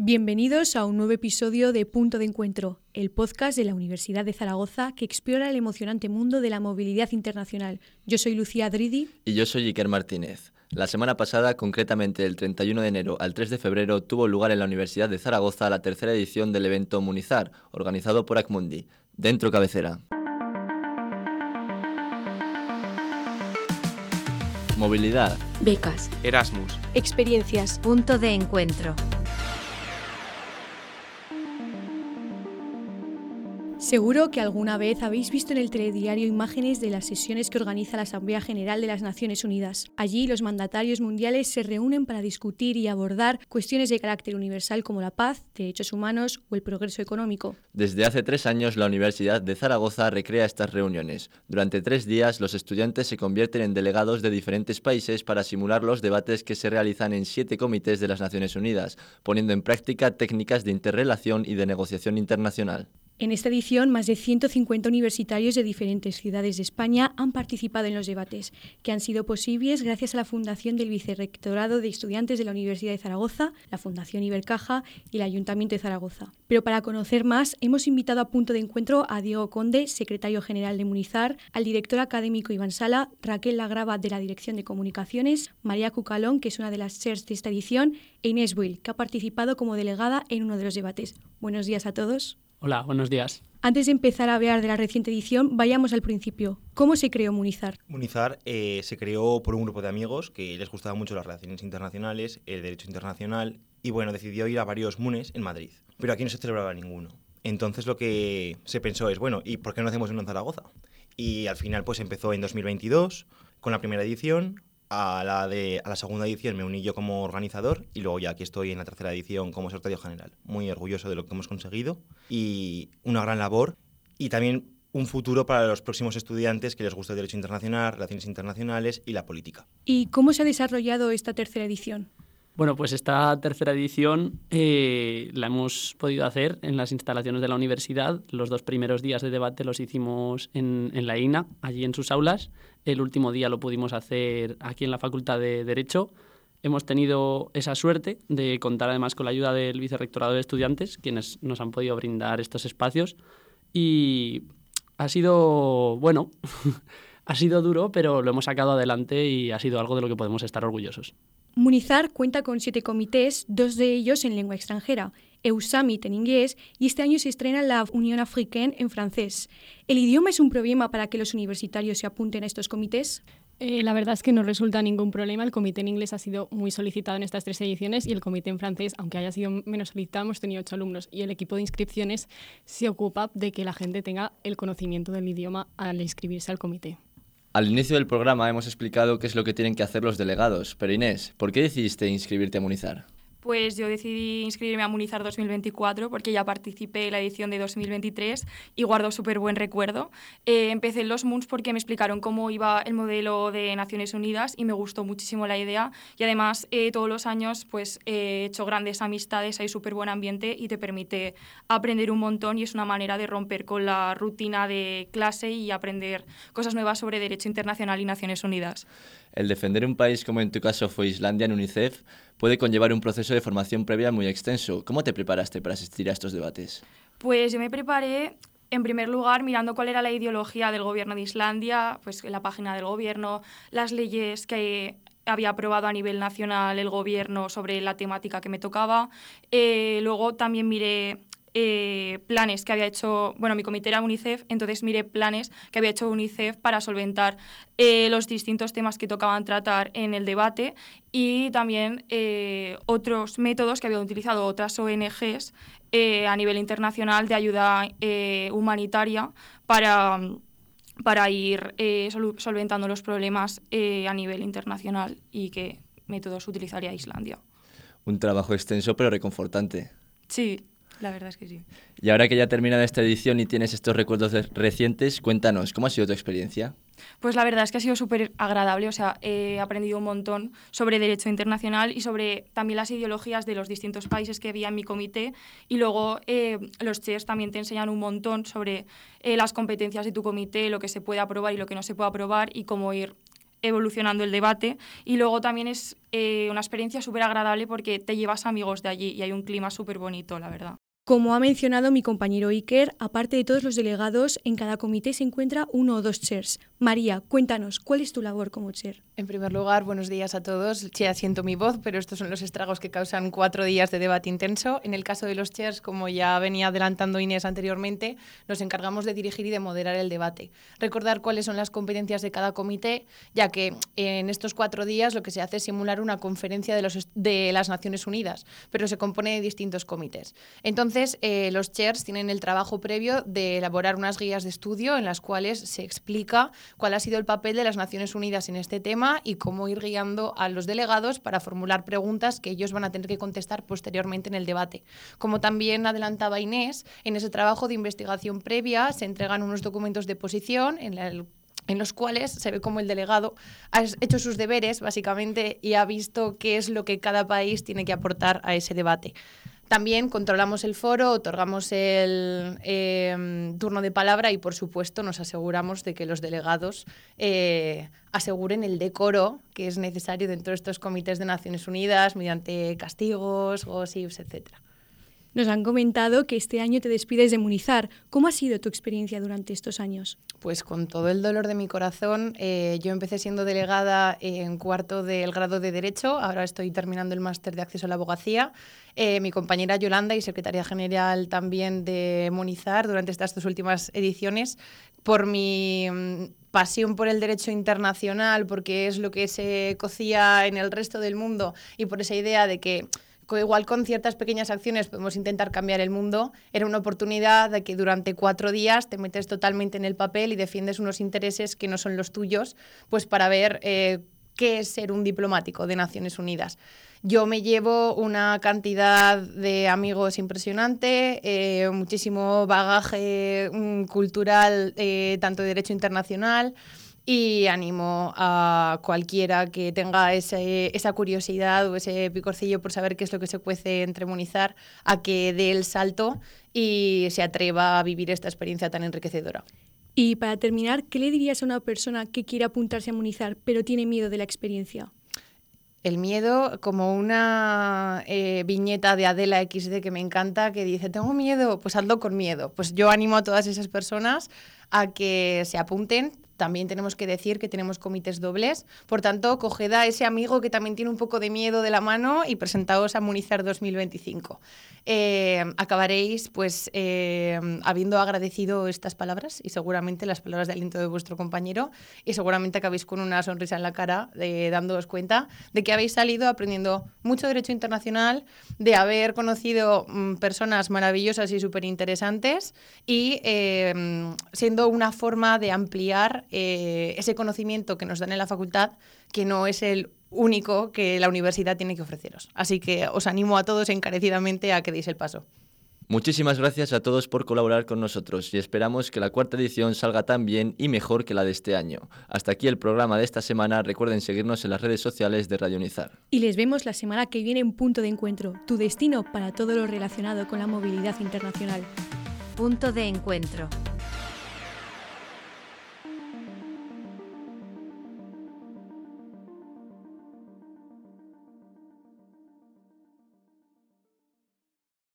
Bienvenidos a un nuevo episodio de Punto de Encuentro, el podcast de la Universidad de Zaragoza que explora el emocionante mundo de la movilidad internacional. Yo soy Lucía Dridi. Y yo soy Iker Martínez. La semana pasada, concretamente del 31 de enero al 3 de febrero, tuvo lugar en la Universidad de Zaragoza la tercera edición del evento Munizar, organizado por Acmundi. Dentro cabecera. Movilidad. Becas. Erasmus. Experiencias. Punto de encuentro. Seguro que alguna vez habéis visto en el telediario imágenes de las sesiones que organiza la Asamblea General de las Naciones Unidas. Allí los mandatarios mundiales se reúnen para discutir y abordar cuestiones de carácter universal como la paz, derechos humanos o el progreso económico. Desde hace 3 años, la Universidad de Zaragoza recrea estas reuniones. Durante 3 días, los estudiantes se convierten en delegados de diferentes países para simular los debates que se realizan en 7 comités de las Naciones Unidas, poniendo en práctica técnicas de interrelación y de negociación internacional. En esta edición, más de 150 universitarios de diferentes ciudades de España han participado en los debates, que han sido posibles gracias a la fundación del Vicerrectorado de Estudiantes de la Universidad de Zaragoza, la Fundación Ibercaja y el Ayuntamiento de Zaragoza. Pero para conocer más, hemos invitado a Punto de Encuentro a Diego Conde, secretario general de Munizar, al director académico Iván Sala, Raquel Lagrava de la Dirección de Comunicaciones, María Cucalón, que es una de las chairs de esta edición, e Inés Buil, que ha participado como delegada en uno de los debates. Buenos días a todos. Hola, buenos días. Antes de empezar a hablar de la reciente edición, vayamos al principio. ¿Cómo se creó Munizar? Munizar se creó por un grupo de amigos que les gustaban mucho las relaciones internacionales, el derecho internacional, y bueno, decidió ir a varios MUNES en Madrid. Pero aquí no se celebraba ninguno. Entonces lo que se pensó es, bueno, ¿y por qué no hacemos uno en Zaragoza? Y al final pues empezó en 2022 con la primera edición. A la segunda edición me uní yo como organizador y luego ya aquí estoy en la tercera edición como secretario general. Muy orgulloso de lo que hemos conseguido y una gran labor y también un futuro para los próximos estudiantes que les gusta el derecho internacional, relaciones internacionales y la política. ¿Y cómo se ha desarrollado esta tercera edición? Bueno, pues esta tercera edición la hemos podido hacer en las instalaciones de la universidad. Los 2 primeros días de debate los hicimos en la INA, allí en sus aulas. El último día lo pudimos hacer aquí en la Facultad de Derecho. Hemos tenido esa suerte de contar además con la ayuda del Vicerrectorado de Estudiantes, quienes nos han podido brindar estos espacios. Y ha sido, bueno, ha sido duro, pero lo hemos sacado adelante y ha sido algo de lo que podemos estar orgullosos. Munizar cuenta con 7 comités, 2 de ellos en lengua extranjera, EUSAMIT en inglés y este año se estrena la Unión Africaine en francés. ¿El idioma es un problema para que los universitarios se apunten a estos comités? La verdad es que no resulta ningún problema. El comité en inglés ha sido muy solicitado en estas 3 ediciones y el comité en francés, aunque haya sido menos solicitado, hemos tenido 8 alumnos y el equipo de inscripciones se ocupa de que la gente tenga el conocimiento del idioma al inscribirse al comité. Al inicio del programa hemos explicado qué es lo que tienen que hacer los delegados, pero Inés, ¿por qué decidiste inscribirte a Munizar? Pues yo decidí inscribirme a Munizar 2024 porque ya participé en la edición de 2023 y guardo súper buen recuerdo. Empecé en los MUNs porque me explicaron cómo iba el modelo de Naciones Unidas y me gustó muchísimo la idea y además todos los años pues, he hecho grandes amistades, hay súper buen ambiente y te permite aprender un montón y es una manera de romper con la rutina de clase y aprender cosas nuevas sobre derecho internacional y Naciones Unidas. El defender un país como en tu caso fue Islandia en UNICEF puede conllevar un proceso de formación previa muy extenso. ¿Cómo te preparaste para asistir a estos debates? Pues yo me preparé en primer lugar mirando cuál era la ideología del gobierno de Islandia, pues la página del gobierno, las leyes que había aprobado a nivel nacional el gobierno sobre la temática que me tocaba. Luego también miré planes que había hecho, bueno, mi comité era UNICEF, entonces miré planes que había hecho UNICEF para solventar los distintos temas que tocaban tratar en el debate y también otros métodos que habían utilizado otras ONGs a nivel internacional de ayuda humanitaria para ir solventando los problemas a nivel internacional y qué métodos utilizaría Islandia. Un trabajo extenso pero reconfortante. Sí. La verdad es que sí. Y ahora que ya ha terminado esta edición y tienes estos recuerdos recientes, cuéntanos, ¿cómo ha sido tu experiencia? Pues la verdad es que ha sido súper agradable, o sea, he aprendido un montón sobre derecho internacional y sobre también las ideologías de los distintos países que había en mi comité y luego los chairs también te enseñan un montón sobre las competencias de tu comité, lo que se puede aprobar y lo que no se puede aprobar y cómo ir evolucionando el debate, y luego también es una experiencia súper agradable porque te llevas amigos de allí y hay un clima súper bonito, la verdad. Como ha mencionado mi compañero Iker, aparte de todos los delegados, en cada comité se encuentra 1 o 2 chairs. María, cuéntanos, ¿cuál es tu labor como chair? En primer lugar, buenos días a todos. Ya siento mi voz, pero estos son los estragos que causan 4 días de debate intenso. En el caso de los chairs, como ya venía adelantando Inés anteriormente, nos encargamos de dirigir y de moderar el debate. Recordar cuáles son las competencias de cada comité, ya que en estos 4 días lo que se hace es simular una conferencia de las Naciones Unidas, pero se compone de distintos comités. Entonces, los chairs tienen el trabajo previo de elaborar unas guías de estudio en las cuales se explica cuál ha sido el papel de las Naciones Unidas en este tema y cómo ir guiando a los delegados para formular preguntas que ellos van a tener que contestar posteriormente en el debate. Como también adelantaba Inés, en ese trabajo de investigación previa se entregan unos documentos de posición en los cuales se ve cómo el delegado ha hecho sus deberes, básicamente, y ha visto qué es lo que cada país tiene que aportar a ese debate. También controlamos el foro, otorgamos el turno de palabra y, por supuesto, nos aseguramos de que los delegados aseguren el decoro que es necesario dentro de estos comités de Naciones Unidas mediante castigos, gossips, etc. Nos han comentado que este año te despides de Munizar. ¿Cómo ha sido tu experiencia durante estos años? Pues con todo el dolor de mi corazón. Yo empecé siendo delegada en 4º del grado de Derecho, ahora estoy terminando el máster de acceso a la abogacía. Mi compañera Yolanda y secretaria general también de Munizar durante estas 2 últimas ediciones, por mi pasión por el derecho internacional, porque es lo que se cocía en el resto del mundo, y por esa idea de que igual con ciertas pequeñas acciones podemos intentar cambiar el mundo, era una oportunidad de que durante 4 días te metes totalmente en el papel y defiendes unos intereses que no son los tuyos, pues para ver qué es ser un diplomático de Naciones Unidas. Yo me llevo una cantidad de amigos impresionante, muchísimo bagaje cultural, tanto de derecho internacional, y animo a cualquiera que tenga esa curiosidad o ese picorcillo por saber qué es lo que se cuece entre Munizar a que dé el salto y se atreva a vivir esta experiencia tan enriquecedora. Y para terminar, ¿qué le dirías a una persona que quiere apuntarse a Munizar pero tiene miedo de la experiencia? El miedo, como una viñeta de Adela XD que me encanta, que dice, tengo miedo, pues hazlo con miedo. Pues yo animo a todas esas personas a que se apunten. También tenemos que decir que tenemos comités dobles, por tanto, coged a ese amigo que también tiene un poco de miedo de la mano y presentaos a Munizar 2025. Acabaréis pues habiendo agradecido estas palabras y seguramente las palabras de aliento de vuestro compañero, y seguramente acabéis con una sonrisa en la cara dándoos cuenta de que habéis salido aprendiendo mucho derecho internacional, de haber conocido personas maravillosas y súper interesantes y siendo una forma de ampliar ese conocimiento que nos dan en la facultad, que no es el único que la universidad tiene que ofreceros. Así que os animo a todos encarecidamente a que deis el paso. Muchísimas gracias a todos por colaborar con nosotros y esperamos que la 4ª edición salga tan bien y mejor que la de este año. Hasta aquí el programa de esta semana. Recuerden seguirnos en las redes sociales de Radio Unizar. Y les vemos la semana que viene en Punto de Encuentro, tu destino para todo lo relacionado con la movilidad internacional. Punto de Encuentro.